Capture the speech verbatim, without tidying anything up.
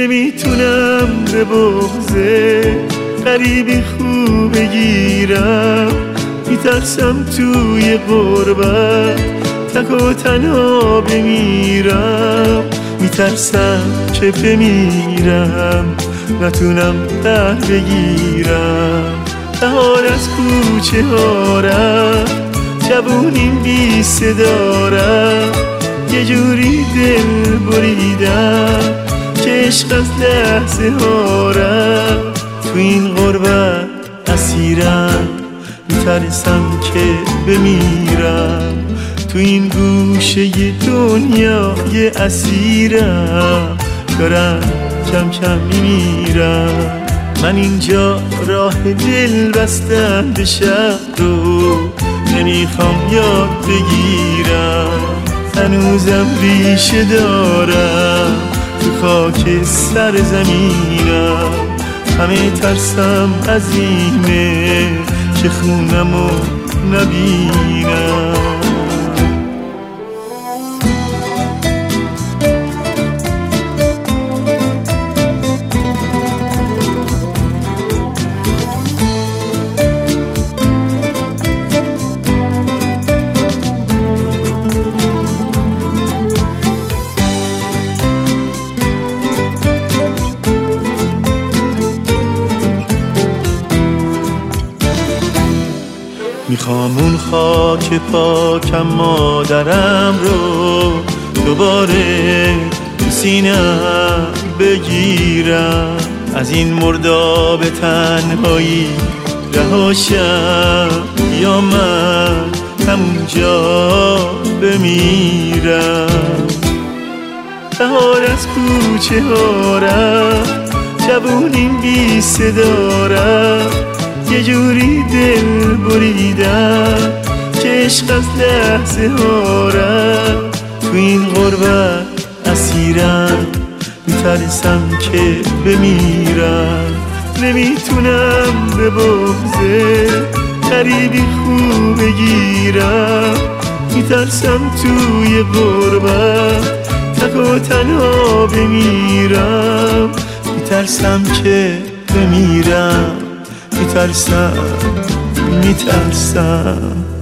نمیتونم به بغضه غریبی خوب بگیرم، میترسم توی غربت تک و تنها بمیرم، میترسم که بمیرم نتونم در بگیرم. بهار از کوچه ها رفت، جوونیم بی صدا رفت، یه جوری دل بریدم که عشق از لحظه ها رفت. تو این غربت اسیرم، میترسم که بمیرم، تو این گوشه دنیای اسیرم، دارم کم کم میمیرم. من اینجا راه دل بستم به شهر رو نمیخوام یاد بگیرم، هنوزم ریشه دارم تو خاک سر زمینم. همه ترسم از اینه که خونمو نبینم. میخوام اون خاک پاکم مادرم رو دوباره تو سینم بگیرم، از این مرداب تنهایی رهاشم یا من همونجا بمیرم. بهار از کوچه ها رفت، جوونیم بی صدا رفت، یه جوری دل بریدم که عشق از لحظه ها رفت. تو این غربت اسیرم، میترسم که بمیرم، نمیتونم به بغضه غریبی خوب بگیرم، میترسم توی غربت تک و تنها بمیرم، میترسم که بمیرم، میترسم میترسم